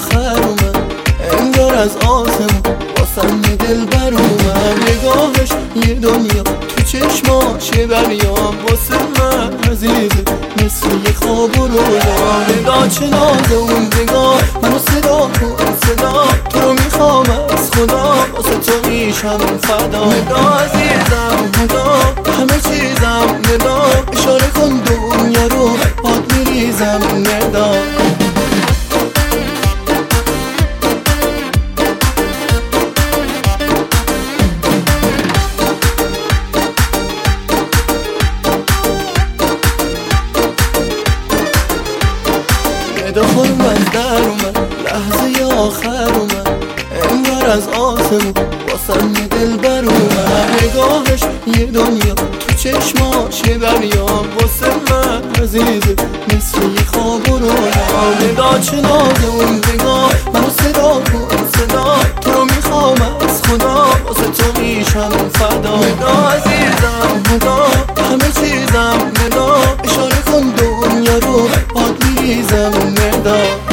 آخر اومد، انگار از آسمون واسم یه دلبر اومد. نگاهش یه دنیا، تو چشماش یه دریا، واسه من عزیزه مثل یه خواب و رویا. نگاه چه نازه اون نگاه، منو صدا کن صدا، تو رو میخوام از خدا، واسه تو میشم فدا. نگاه عزیزم نگاه، همه چیزم نگاه، اشاره کن دنیا رو باد میریزم نگاه. خورم از در اومد، لحظه آخر اومد، انگار از آسمون واسم یه دلبر اومد. نگاهش یه دنیا، تو چشماش یه دریا، واسه من عزیزه مثل یه خواب و رویا. نگاه چه نازه اون نگاه، منو صدا کن صدا، تو رو میخوام از خدا، واسه تو میشم فدا. نگاه عزیزم نگاه، همه چیزم نگاه، اشاره کن دنیا رو باد میریزم نگاه.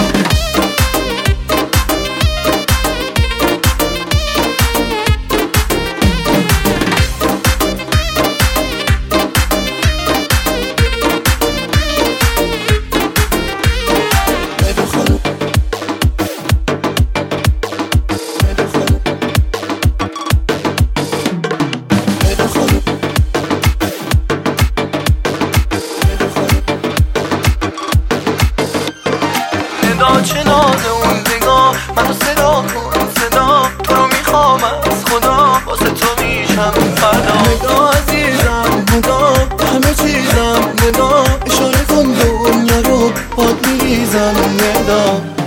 چه نازه اون نگاه، منو صدا کن صدا، تو رو میخوام از خدا، واسه تو میشم فدا. نگاه عزیزم نگاه، همه چیزم نگاه، اشاره کن دنیا رو باد میریزم نگاه.